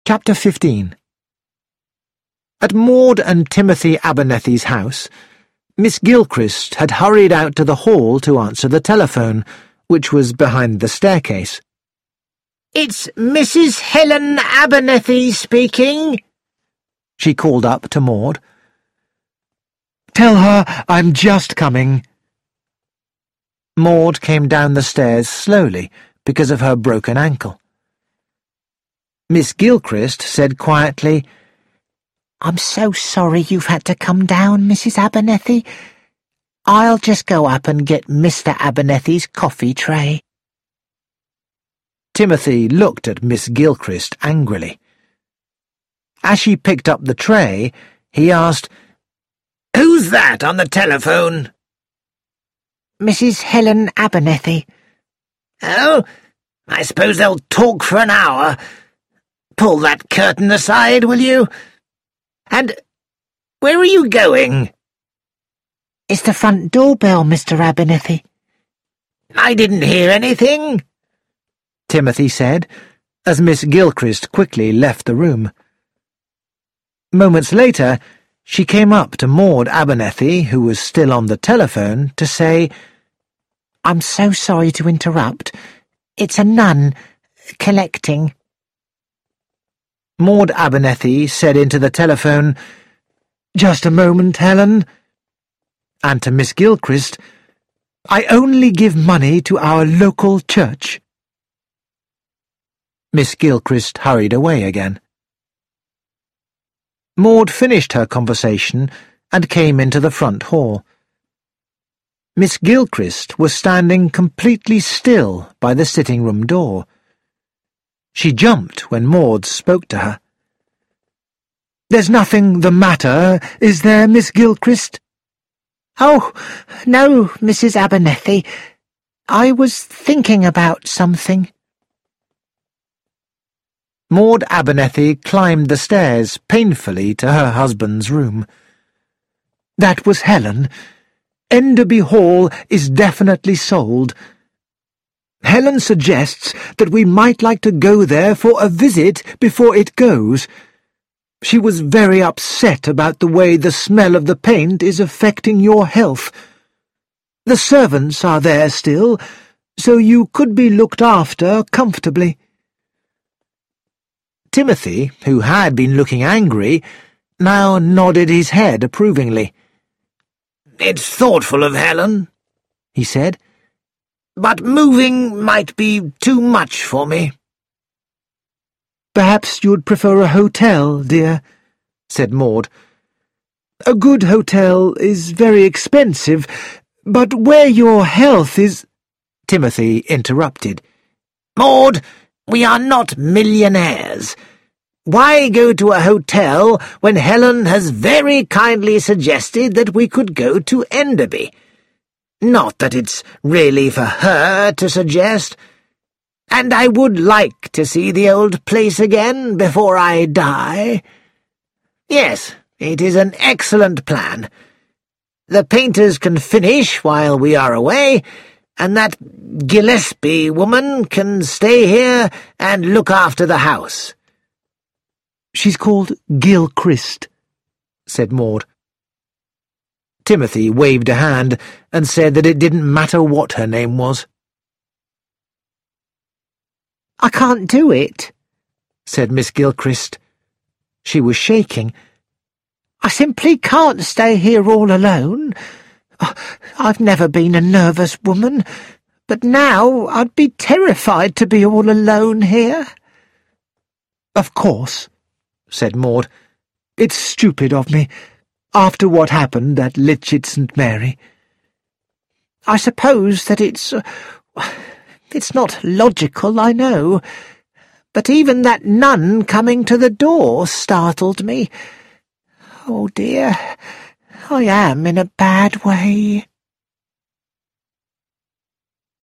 Chapter 15. At Maud and Timothy Abernethy's house, Miss Gilchrist had hurried out to the hall to answer the telephone, which was behind the staircase. "It's Mrs. Helen Abernethy speaking," she called up to Maud. "Tell her I'm just coming." Maud came down the stairs slowly because of her broken ankle. Miss Gilchrist said quietly, "I'm so sorry you've had to come down, Mrs. Abernethy. I'll just go up and get Mr. Abernethy's coffee tray." Timothy looked at Miss Gilchrist angrily. As she picked up the tray, he asked, "Who's that on the telephone?" "Mrs. Helen Abernethy." "Oh, I suppose they'll talk for an hour. Pull that curtain aside, will you? And where are you going?" "It's the front doorbell, Mr. Abernethy." "I didn't hear anything," Timothy said, as Miss Gilchrist quickly left the room. Moments later, she came up to Maud Abernethy, who was still on the telephone, to say, "I'm so sorry to interrupt. It's a nun collecting." Maud Abernethy said into the telephone, "Just a moment, Helen." And to Miss Gilchrist, "I only give money to our local church." Miss Gilchrist hurried away again. Maud finished her conversation and came into the front hall. Miss Gilchrist was standing completely still by the sitting-room door. She jumped when Maud spoke to her. "There's nothing the matter, is there, Miss Gilchrist?" "Oh, no, Mrs. Abernethy. I was thinking about something." Maud Abernethy climbed the stairs painfully to her husband's room. "That was Helen. Enderby Hall is definitely sold. Helen suggests that we might like to go there for a visit before it goes. She was very upset about the way the smell of the paint is affecting your health. The servants are there still, so you could be looked after comfortably." Timothy, who had been looking angry, now nodded his head approvingly. "It's thoughtful of Helen," he said, "but moving might be too much for me." "Perhaps you'd prefer a hotel, dear," said Maud. "A good hotel is very expensive, but where your health is—" Timothy interrupted. "Maud, we are not millionaires. Why go to a hotel when Helen has very kindly suggested that we could go to Enderby? Not that it's really for her to suggest. And I would like to see the old place again before I die. Yes, it is an excellent plan. The painters can finish while we are away, and that Gillespie woman can stay here and look after the house." "She's called Gilchrist," said Maud. Timothy waved a hand and said that it didn't matter what her name was. "I can't do it," said Miss Gilchrist. She was shaking. "I simply can't stay here all alone. I've never been a nervous woman, but now I'd be terrified to be all alone here." "Of course," said Maud. "It's stupid of me, after what happened at Litchett St. Mary." "I suppose that it's not logical, I know, but even that nun coming to the door startled me. Oh dear, I am in a bad way."